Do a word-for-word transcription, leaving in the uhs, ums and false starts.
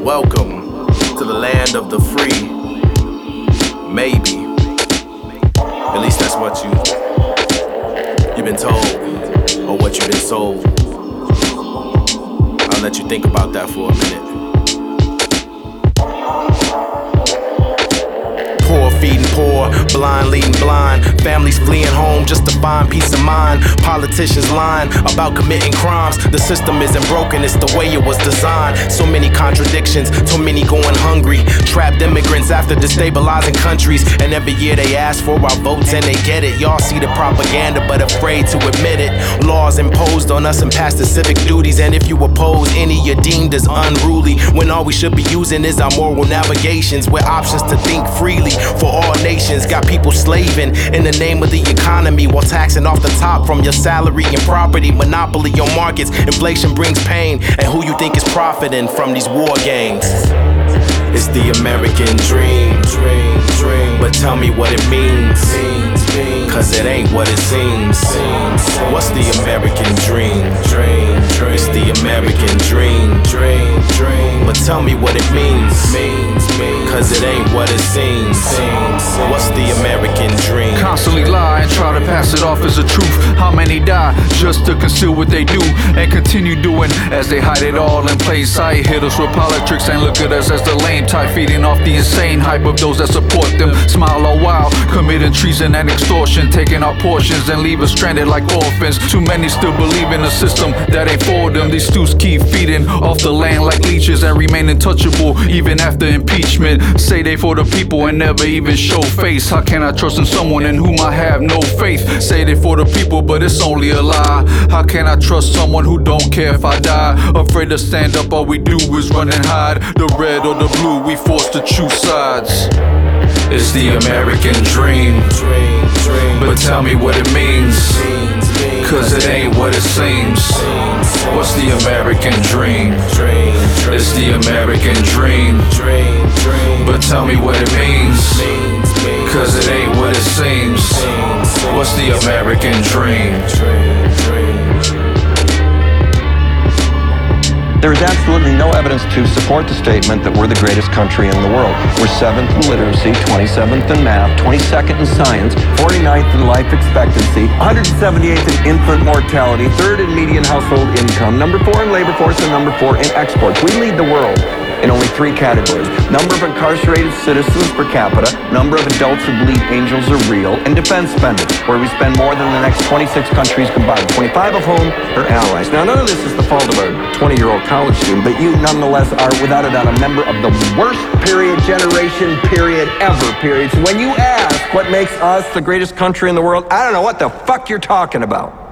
Welcome to the land of the free. Maybe. At least that's what you, you've been told, or what you've been sold. I'll let you think about that for a minute. Poor feeding poor, blind leading blind. Families fleeing home just to find peace of mind. Politicians lying about committing crimes. The system isn't broken, it's the way it was designed. So many contradictions, too many going hungry. Trapped immigrants after destabilizing countries. And every year they ask for our votes and they get it. Y'all see the propaganda but afraid to admit it. Laws imposed on us and past the civic duties. And if you oppose any, you're deemed as unruly. When all we should be using is our moral navigations. With options to think freely for all nations. Got people slaving in the name of the economy while taxing off the top from your salary and property. Monopoly on markets, inflation brings pain. And who you think is profiting from these war games? It's the American dream, dream, dream. But tell me what it means, cause it ain't what it seems. What's the American dream? Dream, dream. It's the American dream, dream, dream. But tell me what it means, cause it ain't what it seems. What's the American dream? Constantly lie and try to pass it off as a truth. How many die just to conceal what they do and continue doing as they hide it all in plain sight? Hit us with politics and look at us as the lame type, feeding off the insane hype of those that support them. Smile all while committing treason and extortion, taking our portions and leave us stranded like orphans. Too many still believe in a system that ain't for them. These stews keep feeding off the land like leeches and remain untouchable even after impeachment. Say they for the people and never even show face. How can I trust in someone in whom I have no faith? Say they for the people but it's only a lie. How can I trust someone who don't care if I die? Afraid to stand up, all we do is run and hide. The red or the blue, we forced to choose sides. It's the American dream, but tell me what it means, cause it ain't what it seems. What's the American dream? It's the American dream, but tell me what it means, cause it ain't what it seems. What's the American dream? There is absolutely no evidence to support the statement that we're the greatest country in the world. We're seventh in literacy, twenty-seventh in math, twenty-second in science, forty-ninth in life expectancy, one hundred seventy-eighth in infant mortality, third in median household income, number four in labor force, and number four in exports. We lead the world in only three categories: number of incarcerated citizens per capita, number of adults who believe angels are real, and defense spending, where we spend more than the next twenty-six countries combined, twenty-five of whom are allies. Now, none of this is the fault of a twenty-year-old college student, but you nonetheless are, without a doubt, a member of the worst period, generation, period, ever, period. So when you ask what makes us the greatest country in the world, I don't know what the fuck you're talking about.